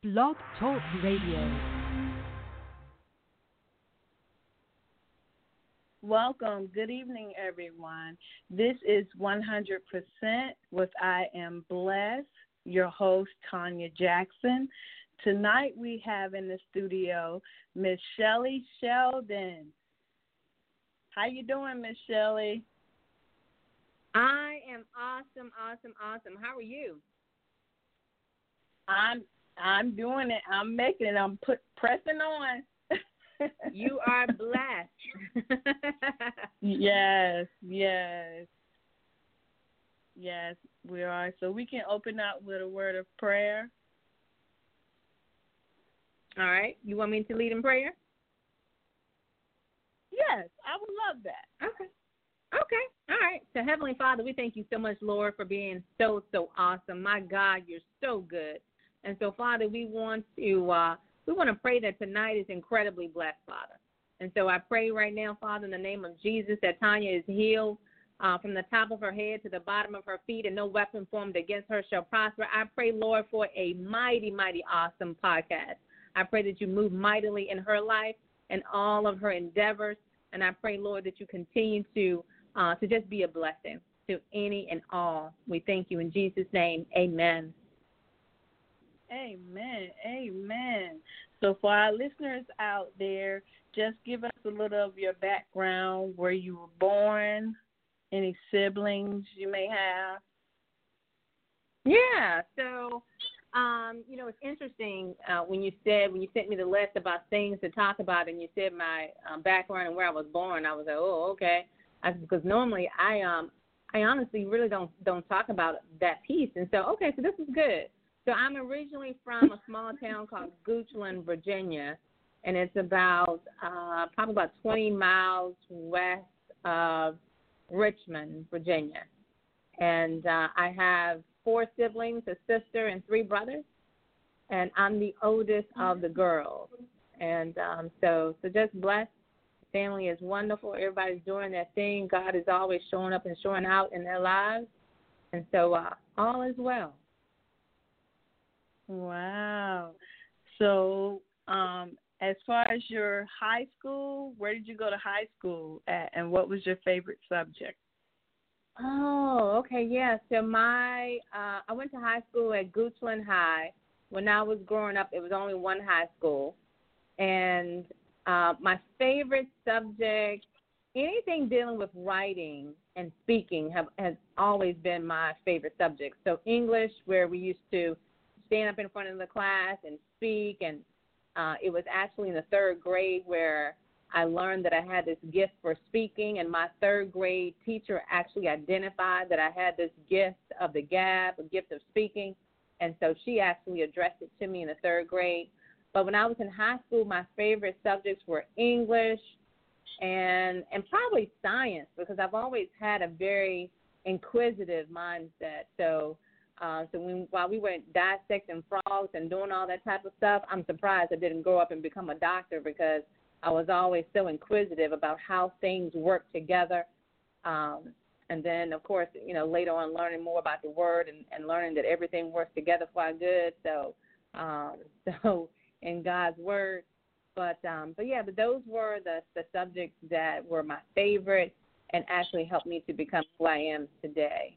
Blog Talk Radio. Welcome. Good evening, everyone. This is 100% with I Am Blessed, your host, Tanya Jackson. Tonight we have in the studio Miss Shelly Sheldon. How you doing, Miss Shelly? I am awesome. How are you? I'm doing it. I'm making it. I'm pressing on. You are blessed. Yes, we are. So we can open up with a word of prayer. All right. You want me to lead in prayer? Yes, I would love that. Okay. All right. So, Heavenly Father, we thank you so much, Lord, for being so awesome. My God, you're so good. And so, Father, we want to pray that tonight is incredibly blessed, Father. And so I pray right now, Father, in the name of Jesus, that Tanya is healed from the top of her head to the bottom of her feet, and no weapon formed against her shall prosper. I pray, Lord, for a mighty, mighty awesome podcast. I pray that you move mightily in her life and all of her endeavors. And I pray, Lord, that you continue to just be a blessing to any and all. We thank you in Jesus' name. Amen. Amen. So for our listeners out there, just give us a little of your background, where you were born, any siblings you may have. Yeah. So, it's interesting when you sent me the list about things to talk about, and you said my background and where I was born. I was like, oh, okay. Because normally I honestly really don't talk about that piece, and so okay, so this is good. So I'm originally from a small town called Goochland, Virginia, and it's about probably about 20 miles west of Richmond, Virginia. And I have 4 siblings, a sister and 3 brothers, and I'm the oldest of the girls. And so just blessed. Family is wonderful. Everybody's doing their thing. God is always showing up and showing out in their lives. And so all is well. Wow. So as far as your high school, where did you go to high school at, and what was your favorite subject? Oh, okay, yeah. So I went to high school at Goochland High. When I was growing up, it was only one high school. And my favorite subject, anything dealing with writing and speaking has always been my favorite subject. So English, where we used to stand up in front of the class and speak, and it was actually in the 3rd grade where I learned that I had this gift for speaking, and my 3rd grade teacher actually identified that I had this gift of the gab, a gift of speaking, and so she actually addressed it to me in the 3rd grade. But when I was in high school, my favorite subjects were English and probably science, because I've always had a very inquisitive mindset. So while we were dissecting frogs and doing all that type of stuff, I'm surprised I didn't grow up and become a doctor, because I was always so inquisitive about how things work together. And then, of course, later on learning more about the word and learning that everything works together for our good. So in God's word. But those were the subjects that were my favorite and actually helped me to become who I am today.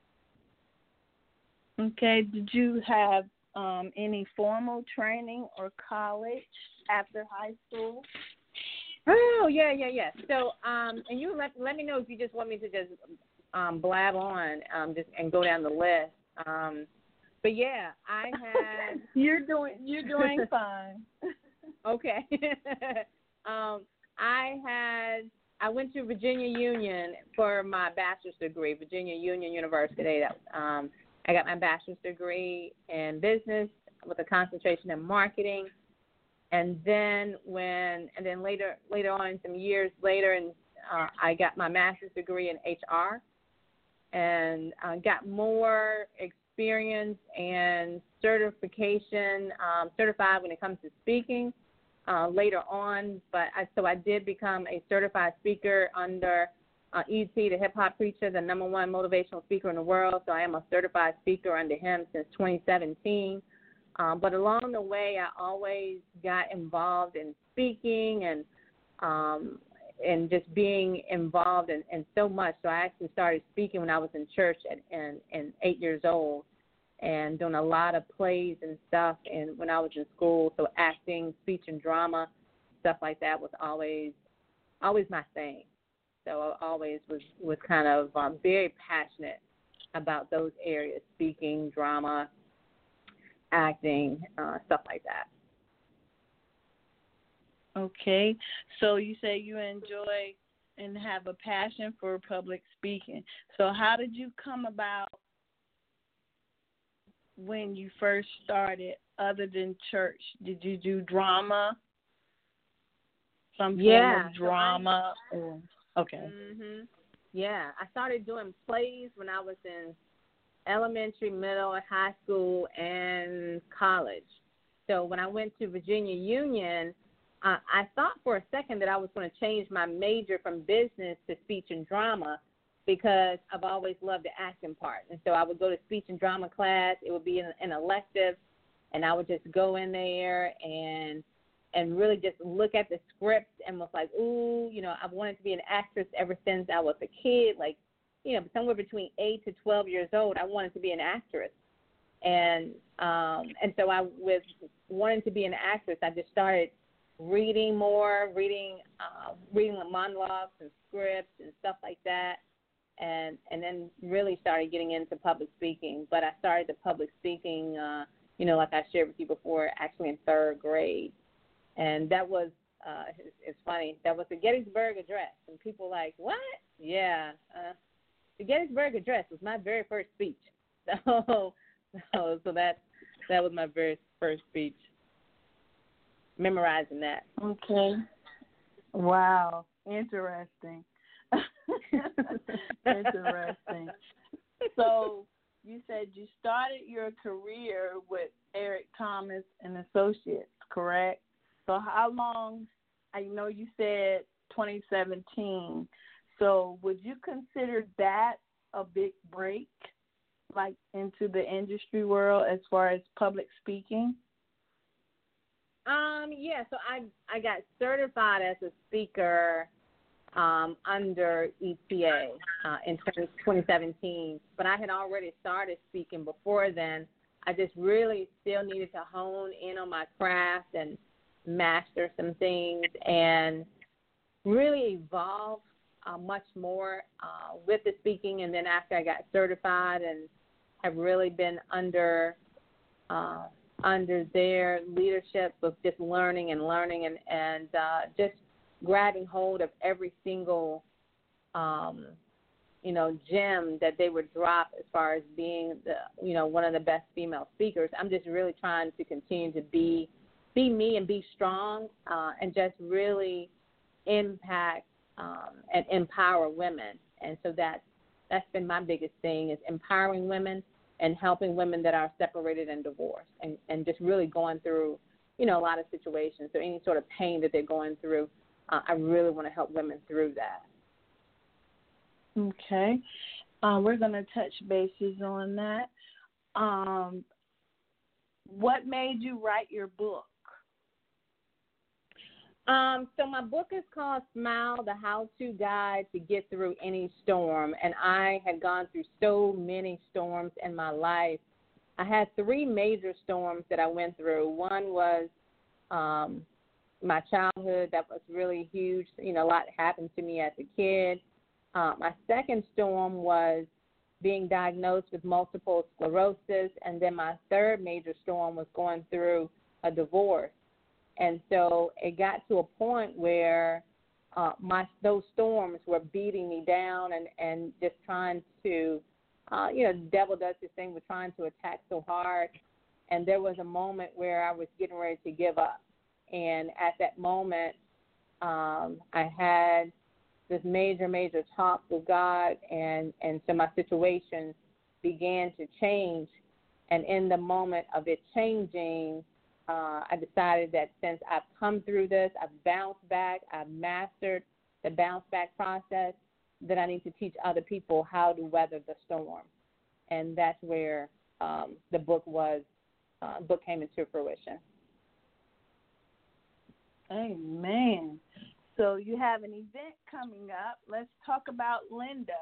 Okay. Did you have any formal training or college after high school? Oh, yeah. So, and you let me know if you just want me to just blab on just and go down the list. But yeah, I had. You're doing fine. Okay. I went to Virginia Union for my bachelor's degree, Virginia Union University. I got my bachelor's degree in business with a concentration in marketing. And then later on, some years later, I got my master's degree in HR, and got more experience and certification, certified when it comes to speaking later on. But I did become a certified speaker under E.T., the hip-hop preacher, the #1 motivational speaker in the world. So I am a certified speaker under him since 2017. But along the way, I always got involved in speaking and just being involved in so much. So I actually started speaking when I was in church at 8 years old, and doing a lot of plays and stuff. And when I was in school, so acting, speech and drama, stuff like that was always my thing. So I always was kind of very passionate about those areas: speaking, drama, acting, stuff like that. Okay. So you say you enjoy and have a passion for public speaking. So how did you come about when you first started, other than church? Did you do drama? Some form of drama? Okay. Mhm. Yeah, I started doing plays when I was in elementary, middle, high school, and college. So when I went to Virginia Union, I thought for a second that I was going to change my major from business to speech and drama, because I've always loved the acting part. And so I would go to speech and drama class. It would be an elective, and I would just go in there and really just look at the script and was like, ooh, I've wanted to be an actress ever since I was a kid, like, somewhere between 8 to 12 years old. I wanted to be an actress. And so I was wanting to be an actress. I just started reading monologues and scripts and stuff like that, and then really started getting into public speaking. But I started the public speaking, like I shared with you before, actually in third grade. And that was, it's funny, that was the Gettysburg Address. And people were like, what? Yeah. The Gettysburg Address was my very first speech. So that was my very first speech. Memorizing that. Okay. Wow. Interesting. Interesting. So you said you started your career with Eric Thomas and Associates, correct? So how long, I know you said 2017, so would you consider that a big break, like into the industry world as far as public speaking? Yeah, so I got certified as a speaker under EPA in 2017, but I had already started speaking before then. I just really still needed to hone in on my craft and master some things and really evolve much more with the speaking. And then after I got certified and have really been under their leadership of just learning and just grabbing hold of every single gem that they would drop as far as being one of the best female speakers. I'm just really trying to continue to be me and be strong and just really impact and empower women. And so that's been my biggest thing, is empowering women and helping women that are separated and divorced, and just really going through, a lot of situations. So any sort of pain that they're going through, I really want to help women through that. Okay. We're going to touch bases on that. What made you write your book? So my book is called Smile, the How-To Guide to Get Through Any Storm, and I had gone through so many storms in my life. I had 3 major storms that I went through. One was my childhood. That was really huge. A lot happened to me as a kid. My second storm was being diagnosed with multiple sclerosis, and then my third major storm was going through a divorce. And so it got to a point where those storms were beating me down and just trying to, the devil does this thing with trying to attack so hard. And there was a moment where I was getting ready to give up. And at that moment, I had this major talk with God, and so my situation began to change. And in the moment of it changing, I decided that since I've come through this, I've bounced back, I've mastered the bounce back process, that I need to teach other people how to weather the storm. And that's where the book was book came into fruition. Amen. So you have an event coming up. Let's talk about Linda.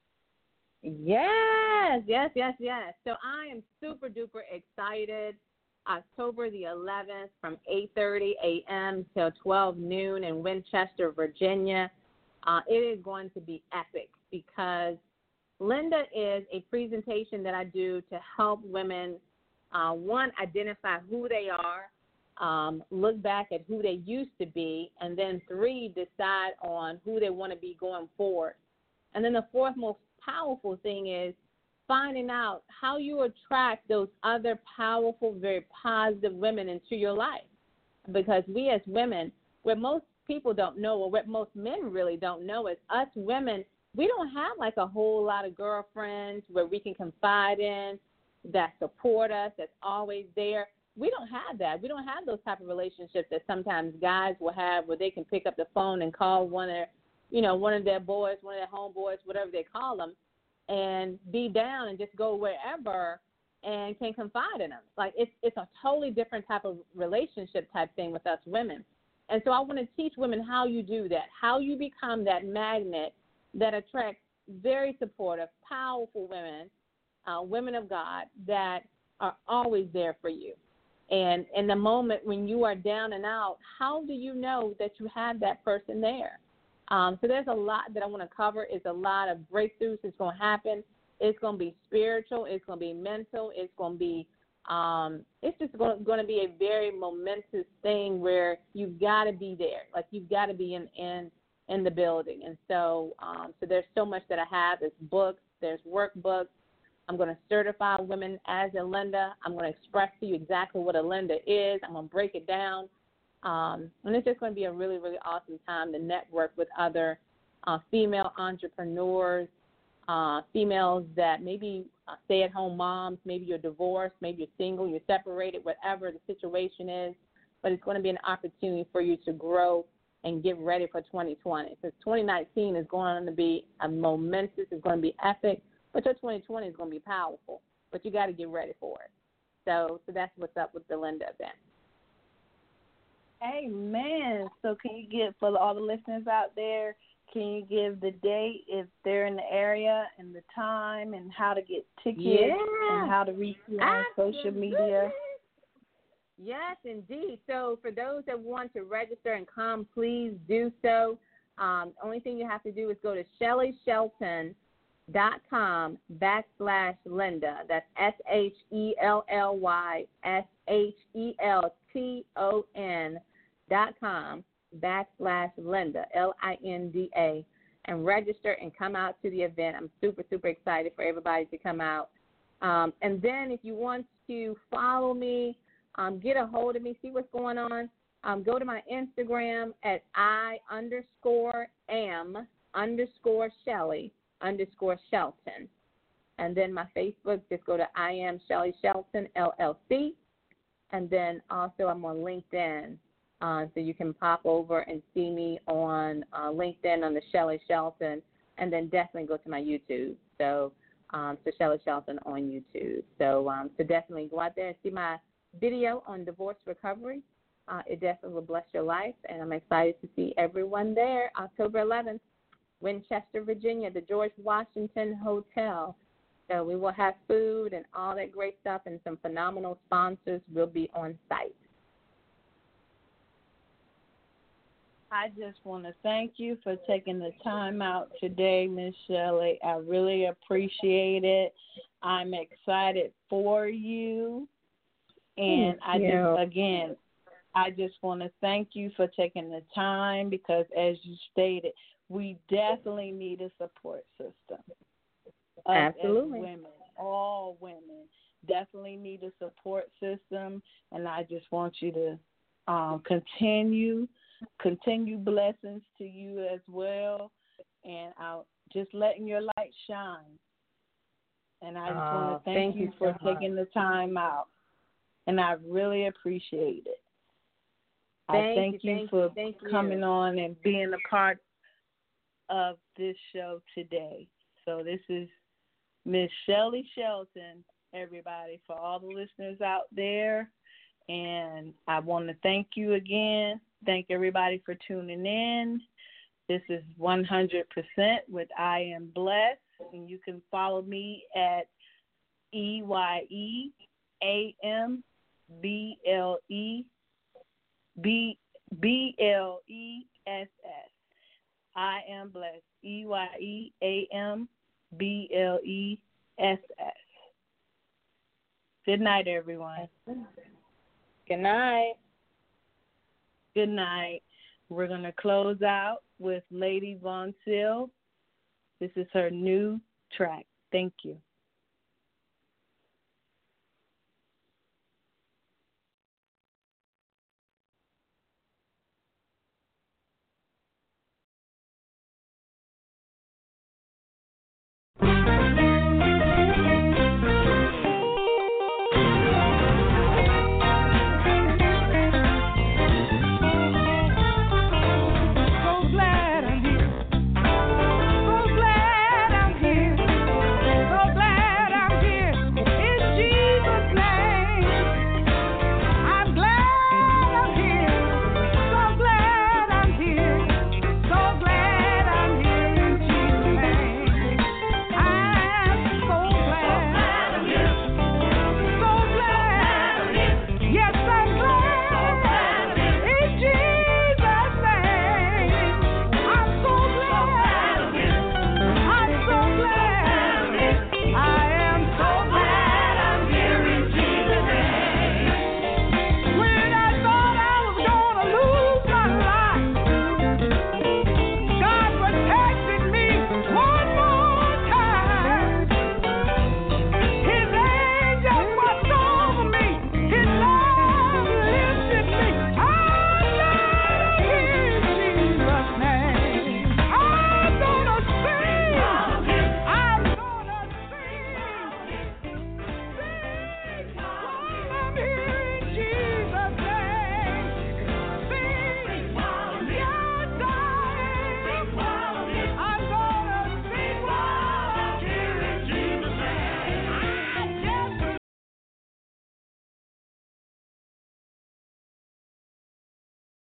Yes. So I am super duper excited. October the 11th from 8:30 a.m. till 12 noon in Winchester, Virginia. It is going to be epic because Linda is a presentation that I do to help women, one, identify who they are, look back at who they used to be, and then three, decide on who they want to be going forward. And then the fourth most powerful thing is finding out how you attract those other powerful, very positive women into your life. Because we as women, what most people don't know, or what most men really don't know, is us women, we don't have like a whole lot of girlfriends where we can confide in, that support us, that's always there. We don't have that. We don't have those type of relationships that sometimes guys will have where they can pick up the phone and call one of their boys, one of their homeboys, whatever they call them, and be down and just go wherever and can confide in them. Like it's a totally different type of relationship type thing with us women. And so I want to teach women how you do that, how you become that magnet that attracts very supportive, powerful women, women of God that are always there for you. And in the moment when you are down and out, how do you know that you have that person there? So there's a lot that I want to cover. It's a lot of breakthroughs that's going to happen. It's going to be spiritual. It's going to be mental. It's going to be it's just going to be a very momentous thing where you've got to be there. Like you've got to be in the building. And so there's so much that I have. There's books. There's workbooks. I'm going to certify women as a Linda. I'm going to express to you exactly what a Linda is. I'm going to break it down. And it's just going to be a really, really awesome time to network with other female entrepreneurs, females that maybe stay-at-home moms, maybe you're divorced, maybe you're single, you're separated, whatever the situation is. But it's going to be an opportunity for you to grow and get ready for 2020. Because 2019 is going to be a momentous, it's going to be epic, but your 2020 is going to be powerful. But you got to get ready for it. So that's what's up with the Linda event. Amen. So can you give, for all the listeners out there, can you give the date if they're in the area and the time and how to get tickets and how to reach you on social media? Yes, indeed. So for those that want to register and come, please do so. Only thing you have to do is go to ShellyShelton.com/Linda. That's ShellyShelton.com/Linda, LINDA, and register and come out to the event. I'm super, super excited for everybody to come out. And then if you want to follow me, get a hold of me, see what's going on, go to my Instagram at I_am_Shelly_Shelton. And then my Facebook, just go to I Am Shelly Shelton, LLC. And then also I'm on LinkedIn. So you can pop over and see me on LinkedIn on the Shelly Shelton, and then definitely go to my YouTube. So Shelly Shelton on YouTube. So definitely go out there and see my video on divorce recovery. It definitely will bless your life, and I'm excited to see everyone there October 11th, Winchester, Virginia, the George Washington Hotel. So we will have food and all that great stuff, and some phenomenal sponsors will be on site. I just want to thank you for taking the time out today, Miss Shelly. I really appreciate it. I'm excited for you. And I just want to thank you for taking the time because, as you stated, we definitely need a support system. Absolutely. As women, all women definitely need a support system, and I just want you to continue blessings to you as well, and I'll just letting your light shine. And I just want to thank you for taking the time out. And I really appreciate it. Thank you for coming on and being a part of this show today. So this is Miss Shelly Shelton everybody, for all the listeners out there. And I want to thank you again. Thank everybody for tuning in. This is 100% with I Am Blessed. And you can follow me at EYEAMBLEBBLESS. I Am Blessed. EYEAMBLESS. Good night, everyone. Good night. Good night. We're going to close out with Lady Von Seal. This is her new track. Thank you.